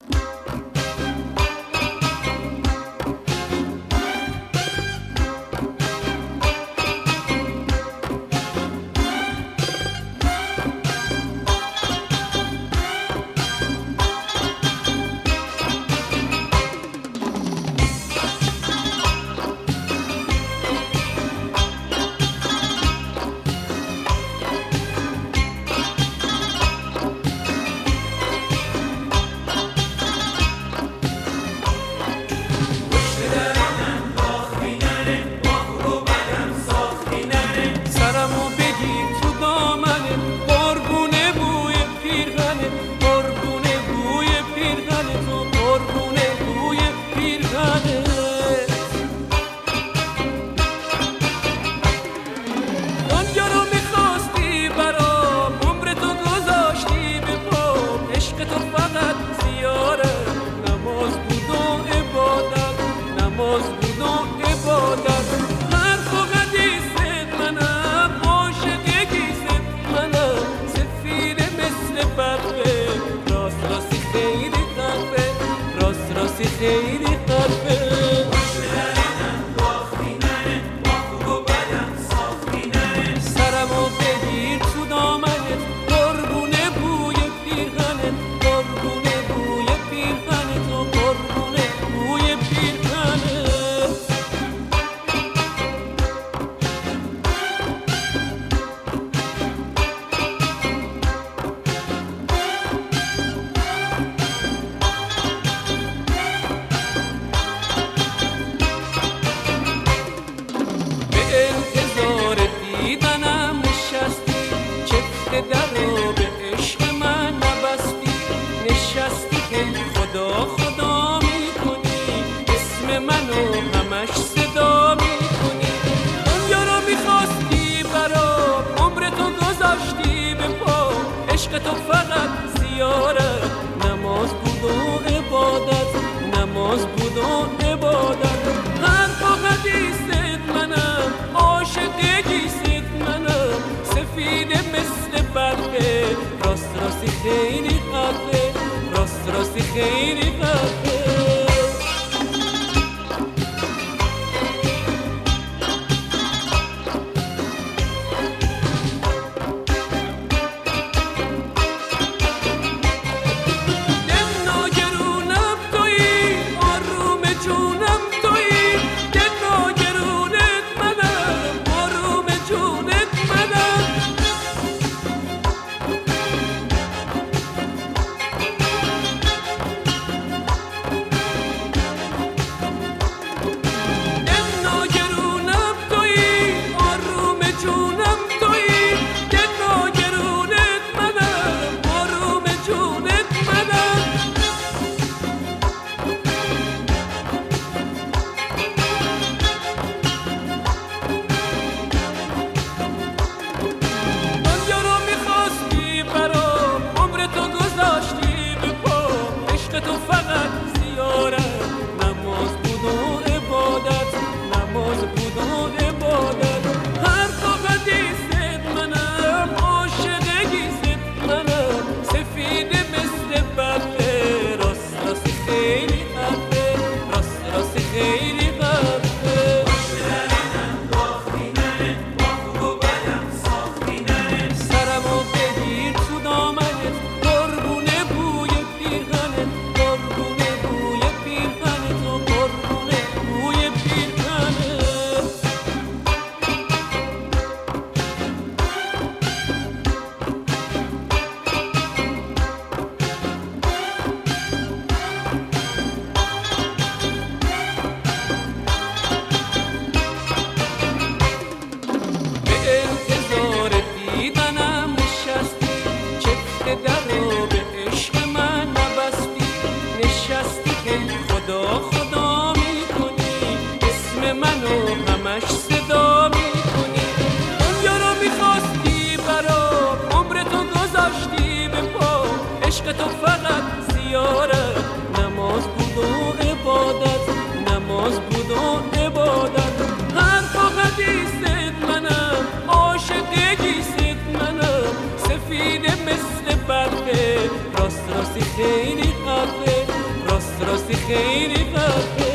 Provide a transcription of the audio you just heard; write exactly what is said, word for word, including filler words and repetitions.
خیلی قلبه سرمو بگیر تو دامنت قربونه بوی پیرهنت قربونه بوی پیرهنت و قربونه بوی پیرهنت درو به عشق من نبستی نشستی که خدا خدا میکنی اسم منو همش صدا میکنی دنیا رو میخواستی برام عمر تو گذاشتی به پا عشق تو فقط زیارت نماز بود و عبادت نماز بود و عبادت حرف و حدیثت منم عاشق گیست منم سفید مثل برقه راست راستی خیلی قلبه راست راستی خیلی قلبه که